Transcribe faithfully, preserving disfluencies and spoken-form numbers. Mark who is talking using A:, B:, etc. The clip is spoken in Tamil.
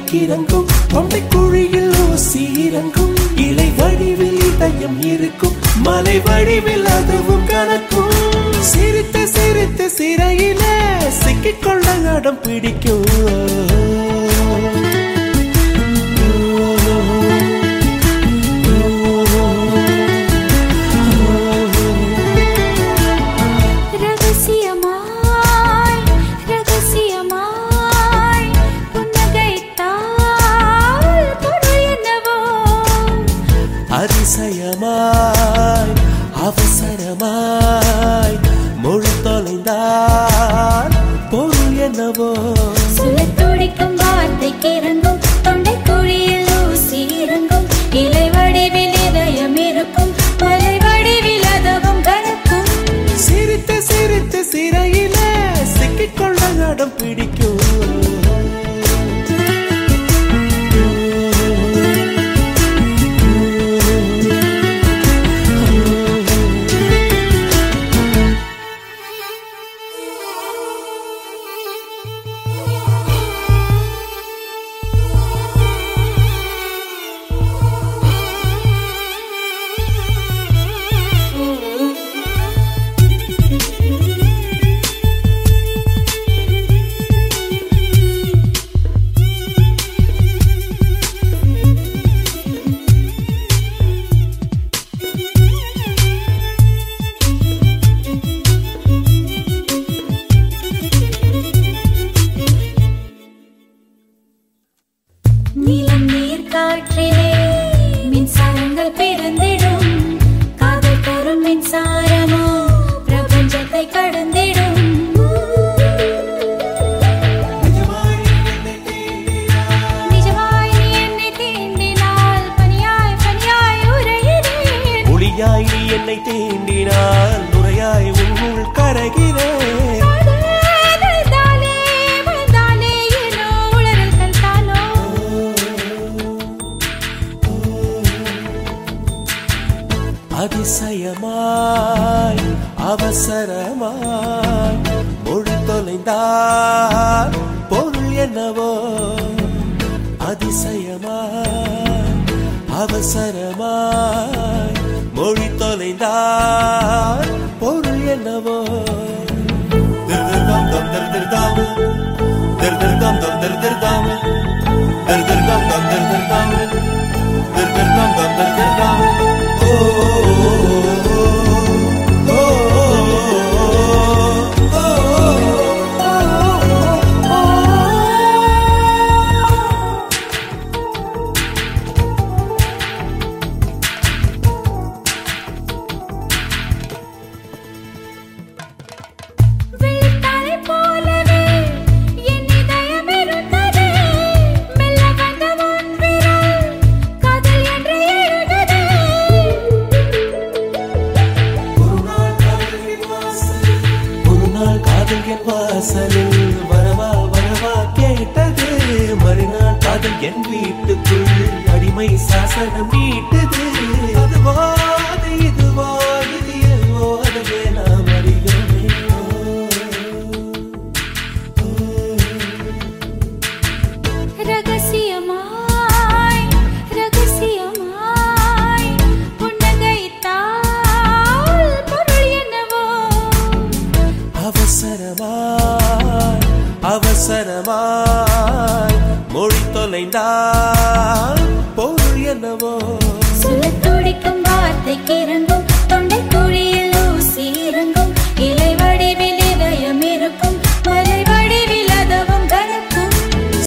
A: கிறங்கும் தொண்டை குழியில் ஊசி இறங்கும் இலை வடிவில் இதயம் இருக்கும் மலை வடிவில் அதுவும் கணக்கும் சிரித்து சிரித்து சிறையில சிக்கிக்கொள்ள அடம் பிடிக்கும் அதிசயமாய் அவசரமாய் மொழி தொலைந்தால் பொருள் என்னவோ
B: சொல்ல துடிக்கும் வார்த்தைக்கு இறங்கும் தொண்டை குழியில் ஊசி இறங்கும் இலை வடிவில் இதயம் இருக்கும் மலை வடிவில் அதுவும் கணக்கும்
A: சிரித்து சிரித்து சிறையில சிக்கிக்கொள்ள அடம் பிடிக்கும்
B: நீலம் நீர் காற்றிலே மின்சாரங்கள் பிறந்திடும் காதல் தரும் மின்சாரமோ பிரபஞ்சத்தை கடந்திடும் நிஜமாய் நீ என்னை தீண்டினால் பனியாய் பனியாய் உறைகிறேன்
A: ஒளியாய் நீ என்னை தீண்டினால் நுரையாய் உன்னுள் கரைகிறேன் அதிசயமாய் அவசரமாய் மொழி தொலைந்தால் பொருள் என்னவோ அதிசயமாய் அவசரமாய் மொழி தொலைந்தால் பொருள் என்னவோ திருதம் தம் திருதம் திருதம் தம் திருதம் திருதம் தம் திருதம் திருதம் தம் திருதம் வாசலில் வரவா வரவா கேட்டது மறுநாள் காதல் என் வீட்டுக்குள் அடிமை சாசனம் நீட்டது அதுவா அது இதுவா இது எல்லோ அதுவே நாம் அறியோமே
B: ரகசியமாய் ரகசியமாய் புன்னகைத்தால் பொருள் என்னவோ
A: அவசரமாய் அவசரமாய் மொழி தொலைந்தால் பொருள் என்னவோ